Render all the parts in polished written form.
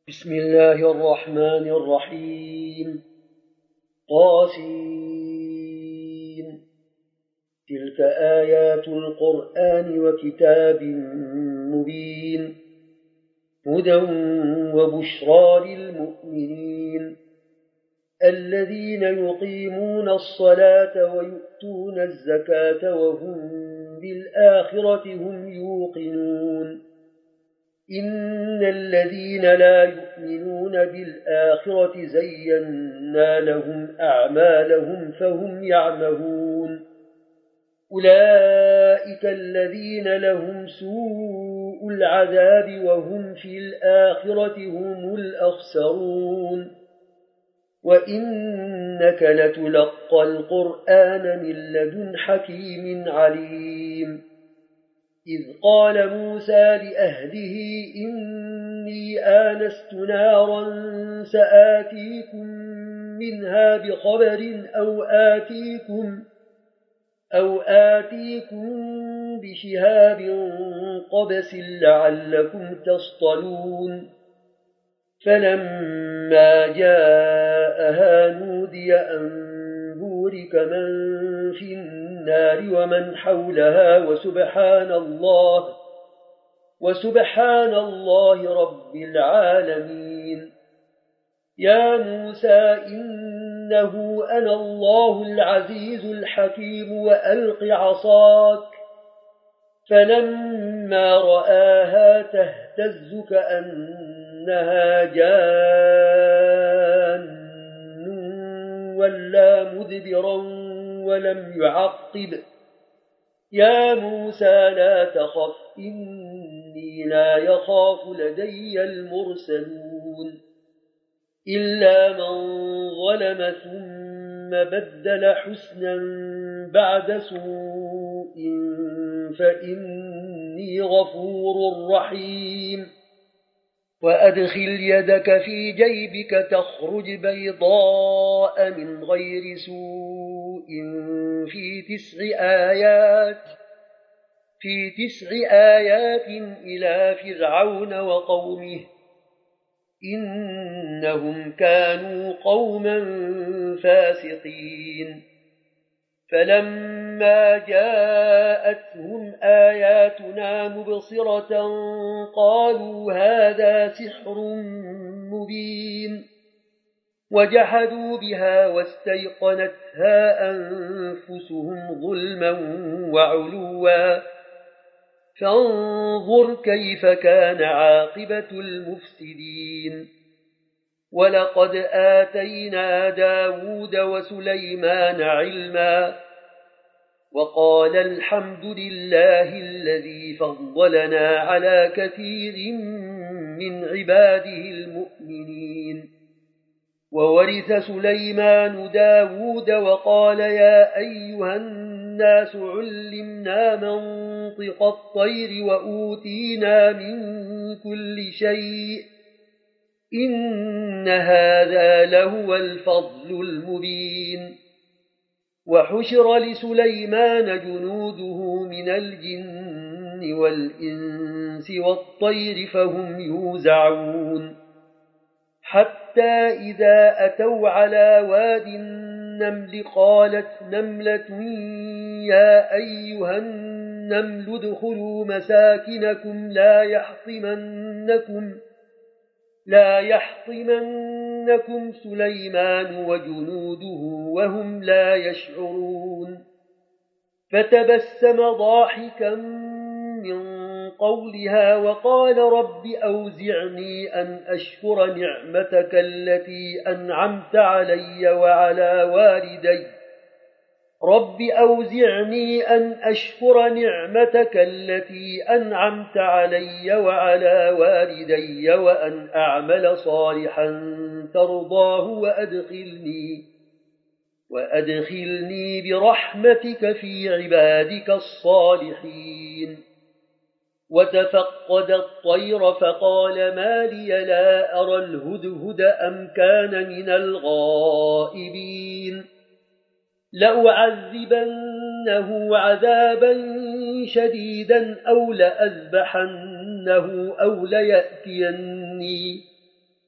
بسم الله الرحمن الرحيم. طاسين. تلك آيات القرآن وكتاب مبين، هدى وبشرى للمؤمنين الذين يقيمون الصلاة ويؤتون الزكاة وهم بالآخرة هم يوقنون. إن الذين لا يؤمنون بالآخرة زينا لهم أعمالهم فهم يعمهون. أولئك الذين لهم سوء العذاب وهم في الآخرة هم الأخسرون. وإنك لتلقى القرآن من لدن حكيم عليم. إذ قال موسى لأهله إني آنست نارا سآتيكم منها بخبر أو آتيكم بشهاب قبس لعلكم تصطلون. فلما جاءها نودي أن بورك من في النار ومن حولها وسبحان الله رب العالمين. يا موسى إنه أنا الله العزيز الحكيم وألق عصاك. فلما رآها تهتز كأنها جان ولا مدبرا ولم يعقب. يا موسى لا تخف إني لا يخاف لدي المرسلون إلا من ظلم ثم بدل حسنا بعد سوء فإني غفور رحيم. وأدخل يدك في جيبك تخرج بيضاء من غير سوء في 9 آيات إلى فرعون وقومه إنهم كانوا قوما فاسقين. فلما جاءتهم آياتنا مبصرة قالوا هذا سحر مبين. وجحدوا بها واستيقنتها أنفسهم ظلما وعلوا. فانظر كيف كان عاقبة المفسدين. ولقد آتينا داود وسليمان علما وقال الحمد لله الذي فضلنا على كثير من عباده المؤمنين. وورث سليمان داود وقال يا أيها الناس علمنا منطق الطير وأوتينا من كل شيء إن هذا لهو الفضل المبين. وحشر لسليمان جنوده من الجن والإنس والطير فهم يوزعون. حتى إذا أتوا على واد النمل قالت نملة يا أيها النمل ادخلوا مساكنكم لا يحطمنكم سليمان وجنوده وهم لا يشعرون. فتبسم ضاحكا من قولها وقال رب أوزعني أن أشكر نعمتك التي أنعمت علي وعلى والدي وأن أعمل صالحا ترضاه وأدخلني برحمتك في عبادك الصالحين. وتفقد الطير فقال ما لي لا أرى الهدهد أم كان من الغائبين. لأعذبنه عذابا شديدا أو لأذبحنه أو ليأتيني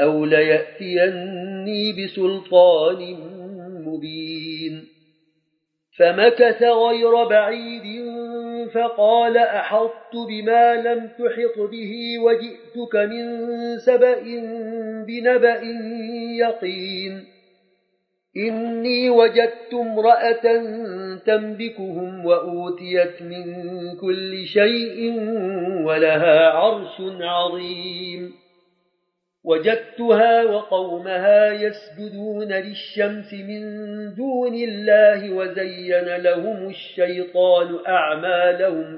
أو ليأتيني بسلطان مبين. فمكث غير بعيد فقال أحطت بما لم تحط به وجئتك من سبأ بنبأ يقين. إني وجدت امرأة تملكهم وأوتيت من كل شيء ولها عرش عظيم. وجدتها وقومها يسجدون للشمس من دون الله وزين لهم الشيطان أعمالهم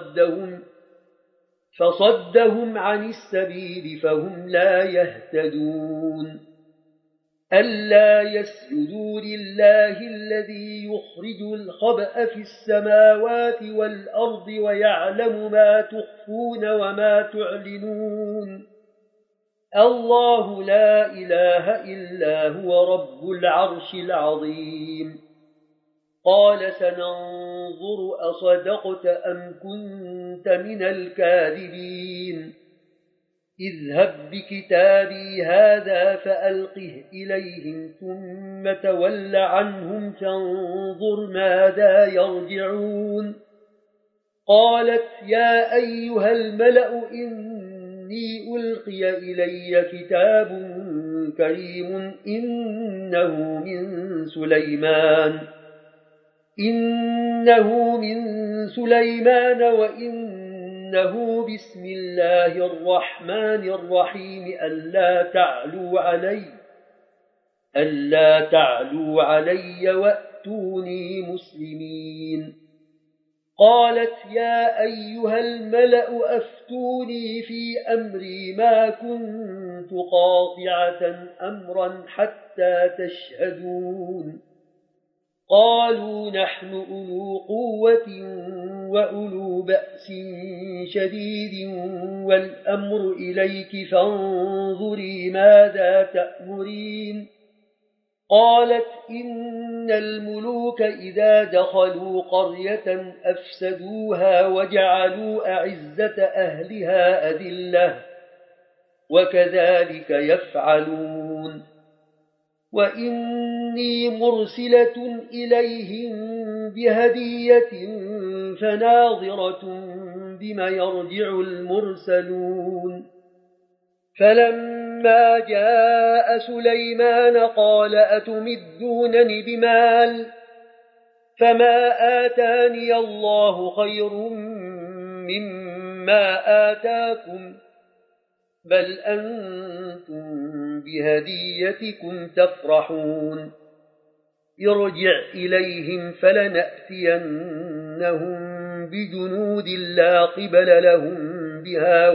فصدهم عن السبيل فهم لا يهتدون. ألا يسجدوا لله الذي يخرج الخبأ في السماوات والأرض ويعلم ما تخفون وما تعلنون. الله لا إله إلا هو رب العرش العظيم. قال سننظر أصدقت أم كنت من الكاذبين. اذهب بكتابي هذا فألقه إليهم ثم تول عنهم فانظر ماذا يرجعون. قالت يا أيها الملأ إني ألقي إلي كتاب كريم إنه من سليمان وإنه بسم الله الرحمن الرحيم ألا تعلوا علي وأتوني مسلمين. قالت يا أيها الملأ أفتوني في أمري ما كنت قاطعة أمرا حتى تشهدون. قالوا نحن أولو قوة وأولو بأس شديد والأمر إليك فانظري ماذا تأمرين. قالت إن الملوك إذا دخلوا قرية أفسدوها وجعلوا أعزة أهلها أذلة وكذلك يفعلون. وإني مرسلة إليهم بهدية فناظرة بما يرجع المرسلون. فلما جاء سليمان قال أتمدونني بمال فما آتاني الله خير مما آتاكم بل أنتم بهديتكم تفرحون. ارجع إليهم فلنأتينهم بجنود لا قبل لهم بها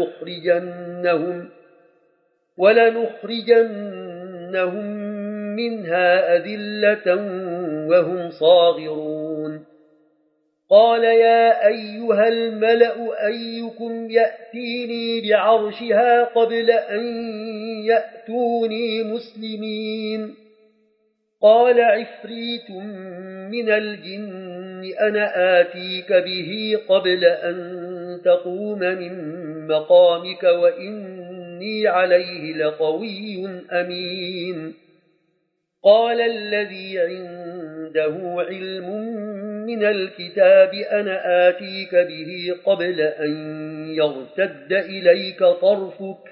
ولنخرجنهم منها أذلة وهم صاغرون. قال يا أيها الملأ أيكم يأتيني بعرشها قبل أن يأتوني مسلمين. قال عفريت من الجن أنا آتيك به قبل أن تقوم من مقامك وإني عليه لقوي أمين. قال الذي عنده علم من الكتاب أنا آتيك به قبل أن يرتد إليك طرفك.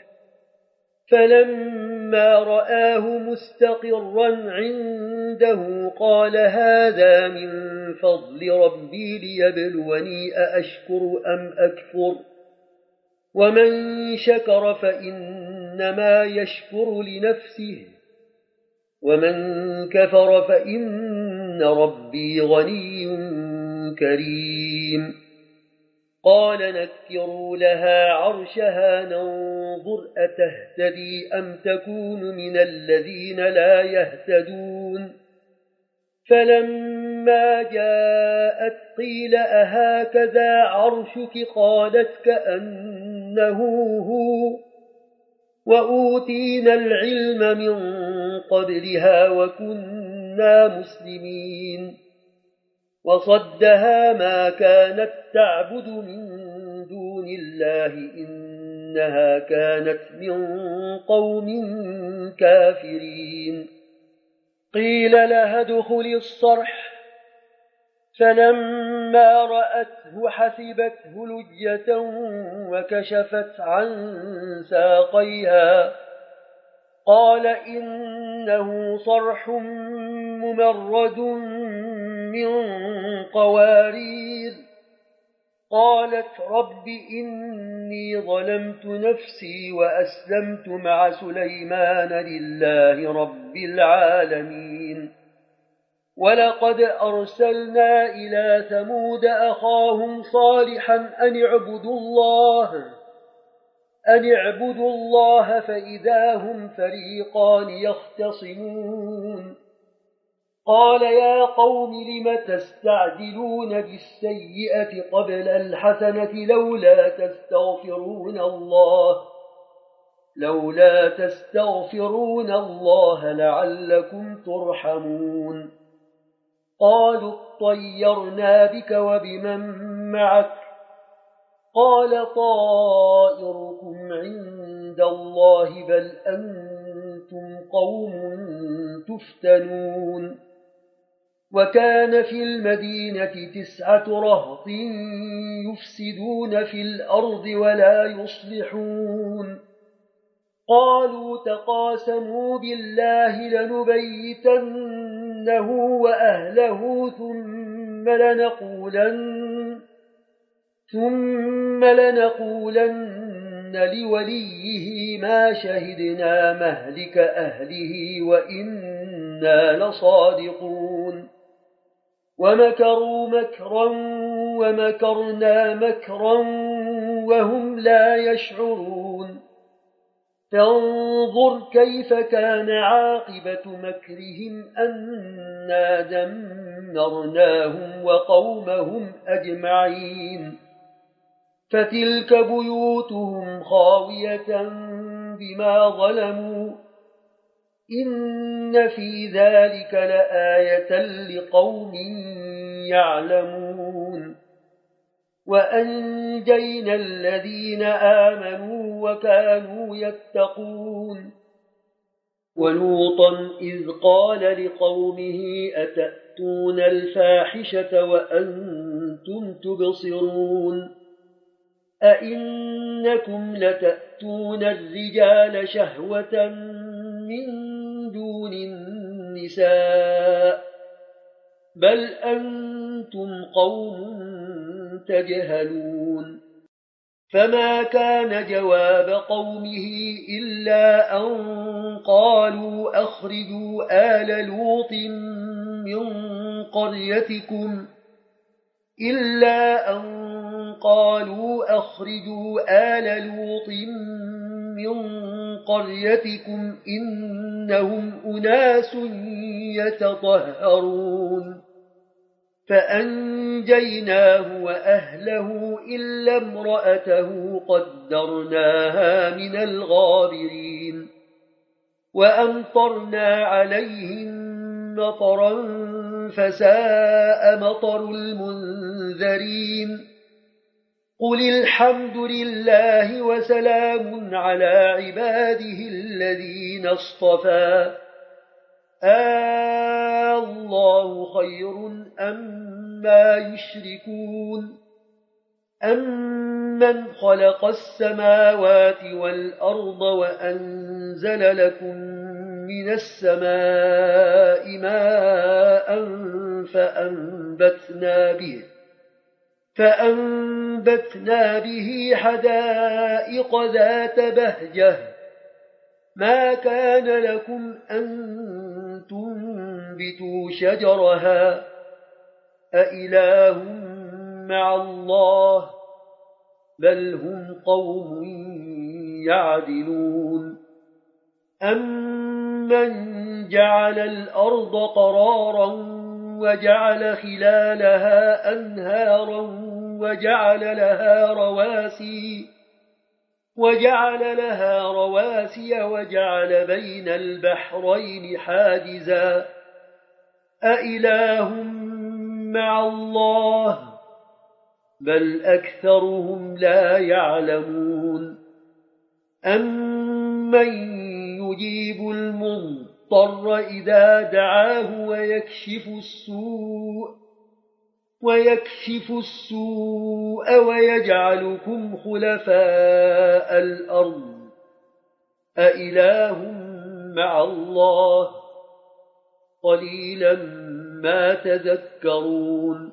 فلما رآه مستقرا عنده قال هذا من فضل ربي ليبلوني أأشكر أم أكفر. ومن شكر فإنما يشكر لنفسه ومن كفر فإن ربي غني كريم. قال نكروا لها عرشها ننظر أتهتدي أم تكون من الذين لا يهتدون. فلما جاءت قيل أهكذا عرشك قالت كأنه هو وأوتينا العلم من قبلها وكنا مسلمين. وصدها ما كانت تعبد من دون الله إنها كانت من قوم كافرين. قيل لها ادخل الصرح فلما رأته حسبته لجة وكشفت عن ساقيها قال إنه صرح ممرد من قوارير. قالت رب إني ظلمت نفسي وأسلمت مع سليمان لله رب العالمين. ولقد أرسلنا إلى ثمود أخاهم صالحا أن اعبدوا الله فإذا هم فريقان يختصمون. قال يا قوم لم تستعجلون بالسيئة قبل الحسنة لولا تستغفرون الله لعلكم ترحمون. قالوا اطيرنا بك وبمن معك قال طائركم عند الله بل أنتم قوم تفتنون. وكان في المدينة 9 رهط يفسدون في الأرض ولا يصلحون. قالوا تقاسموا بالله لنبيتنه وأهله ثم لنقولن لوليه ما شهدنا مهلك أهله وإنا لصادقون. ومكروا مكرا ومكرنا مكرا وهم لا يشعرون. فانظر كيف كان عاقبة مكرهم أنا دمرناهم وقومهم أجمعين. فتلك بيوتهم خاوية بما ظلموا إن في ذلك لآية لقوم يعلمون. وأنجينا الذين آمنوا وكانوا يتقون. ولوطا إذ قال لقومه أتأتون الفاحشة وأنتم تبصرون أئنكم لتأتون الرجال شهوة من دون النساء بل أنتم قوم تجهلون. فما كان جواب قومه إلا أن قالوا أخرجوا آل لوط من قريتكم إنهم أناس يتطهرون. فأنجيناه وأهله إلا امرأته قدرناها من الغابرين. وأمطرنا عليهم مطرا فساء مطر المنذرين. قل الحمد لله وسلام على عباده الذين اصطفى الله خير أما يشركون. أمن خلق السماوات والأرض وأنزل لكم من السماء ماء فأنبتنا به حدائق ذات بهجة ما كان لكم أن تنبتوا شجرها أإله مع الله بل هم قوم يعدلون. أمن جعل الأرض قرارا وجعل خلالها أنهارا وجعل لها رواسي وجعل بين البحرين حاجزا أإله مع الله بل أكثرهم لا يعلمون. أَمَّن يُجِيبُ الْمُضْطَرَّ إِذَا دَعَاهُ وَيَكْشِفُ السُّوءَ وَيَجْعَلُكُمْ خُلَفَاءَ الْأَرْضِ أَإِلَٰهٌ مَّعَ اللَّهِ قَلِيلًا مَّا تَذَكَّرُونَ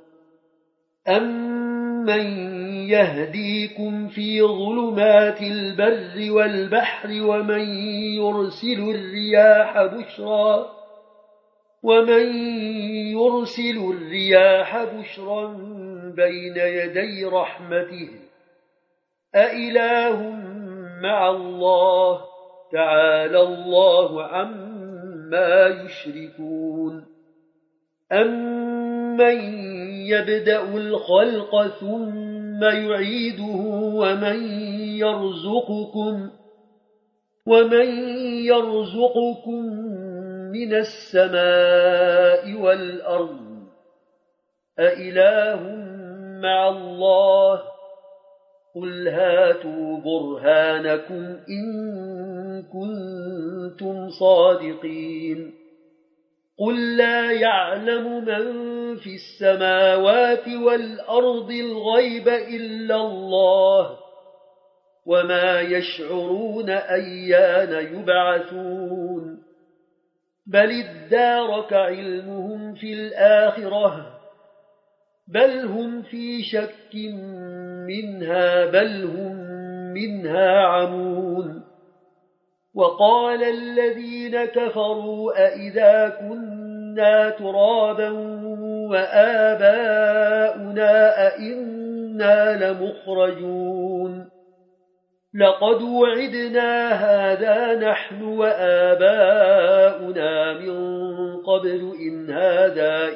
أَمَّن يَهْدِيكُمْ فِي ظُلُمَاتِ الْبَرِّ وَالْبَحْرِ ومن يرسل الرياح بشرا بين يدي رحمته أإله مع الله تعالى الله عما يشركون أمن يبدأ الخلق ثم يعيده ومن يرزقكم من السماء والأرض أإله مع الله قل هاتوا برهانكم إن كنتم صادقين قل لا يعلم من في السماوات والأرض الغيب إلا الله وما يشعرون أيان يبعثون بل ادارك علمهم في الآخرة بل هم في شك منها بل هم منها عمون وقال الذين كفروا أئذا كنا ترابا وآباؤنا أئنا لمخرجون لقد وعدنا هذا نحن وآباؤنا من قبل إن هذا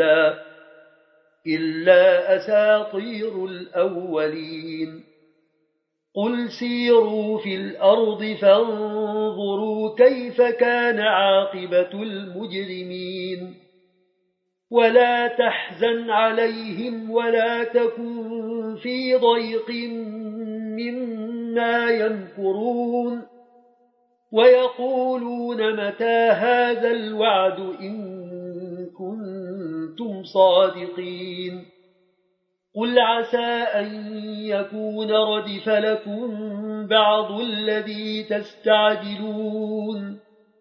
إلا أساطير الأولين قل سيروا في الأرض فانظروا كيف كان عاقبة المجرمين ولا تحزن عليهم ولا تكن في ضيق مما يمكرون ويقولون متى هذا الوعد إن كنتم صادقين قل عسى أن يكون ردف لكم بعض الذي تستعجلون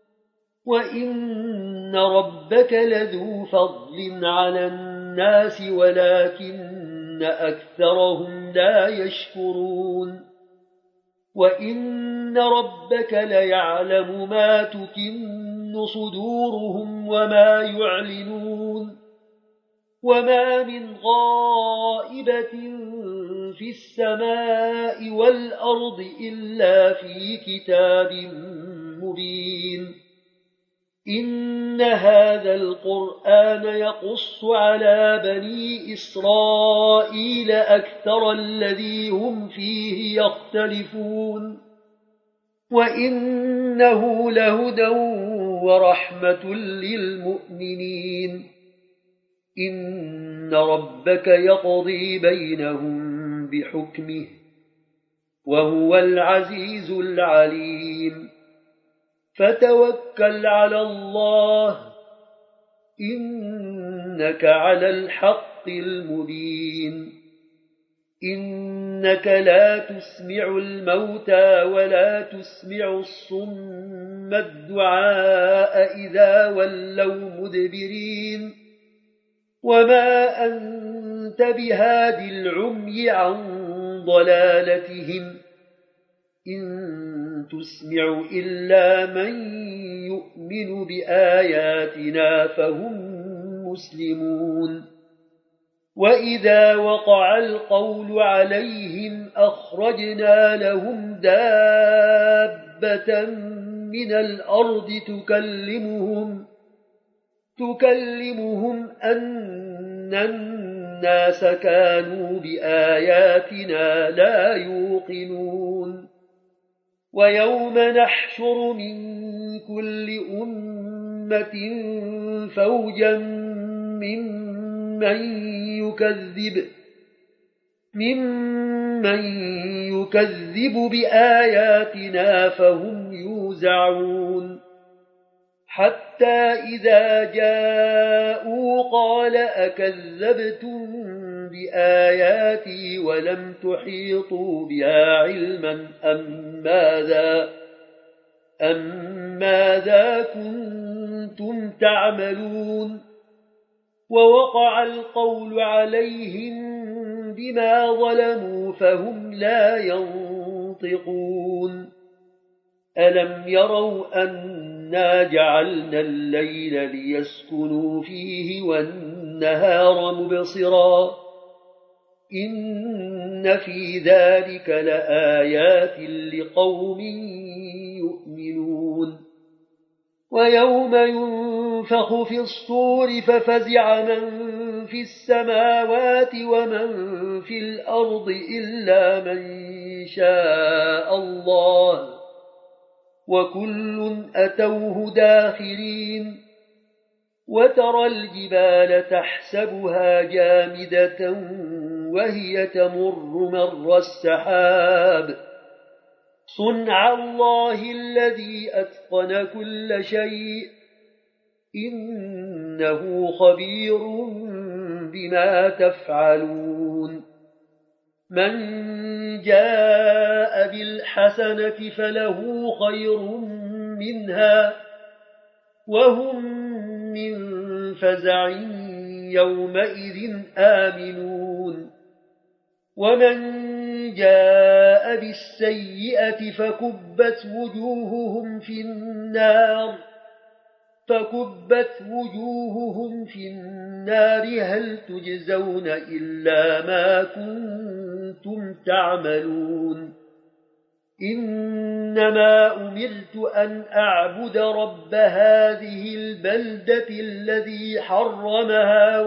وإن ربك لذو فضل على الناس ولكن أكثرهم لا يشكرون وإن ربك ليعلم ما تكن صدورهم وما يعلنون وما من غائبة في السماء والأرض إلا في كتاب مبين إن هذا القرآن يقص على بني إسرائيل أكثر الذي هم فيه يختلفون وإنه لهدى ورحمة للمؤمنين إن ربك يقضي بينهم بحكمه وهو العزيز العليم فتوكل على الله إنك على الحق المبين إنك لا تسمع الموتى ولا تسمع الصم الدعاء إذا ولوا مدبرين وما أنت بهاد العمي عن ضلالتهم إن تسمع إلا من يؤمن بآياتنا فهم مسلمون وإذا وقع القول عليهم أخرجنا لهم دابة من الأرض تكلمهم أن الناس كانوا بآياتنا لا يوقنون ويوم نحشر من كل أمة فوجا ممن ممن يكذب بآياتنا فهم يوزعون حتى إذا جاءوا قال أكذبتم بآياتي ولم تحيطوا بها علما أم ماذا كنتم تعملون ووقع القول عليهم بما ظلموا فهم لا ينطقون ألم يروا أنا جعلنا الليل ليسكنوا فيه والنهار مبصرا إن في ذلك لآيات لقوم يؤمنون ويوم ينفخ في الصور ففزع من في السماوات ومن في الأرض إلا من شاء الله وكل أتوه داخرين وترى الجبال تحسبها جامدة وهي تمر مر السحاب صنع الله الذي أتقن كل شيء إنه خبير بما تفعلون من جاء بالحسنة فله خير منها وهم من فزع يومئذ آمنون ومن جاء بالسيئة فكبت وجوههم في النار هل تجزون إلا ما كنتم تعملون إنما أمرت أن أعبد رب هذه البلدة الذي حرمها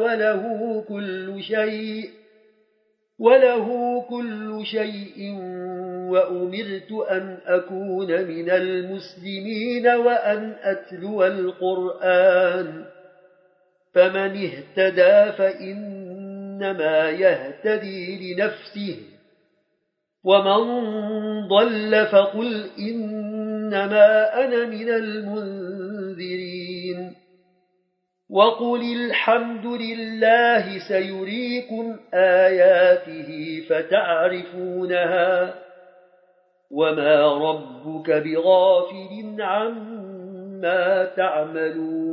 وله كل شيء وأمرت أن أكون من المسلمين وأن أتلو القرآن فمن اهتدى فإنما يهتدي لنفسه ومن ضل فقل إنما أنا من المنذرين وقل الحمد لله سيريكم آياته فتعرفونها وما ربك بغافل عما تعملون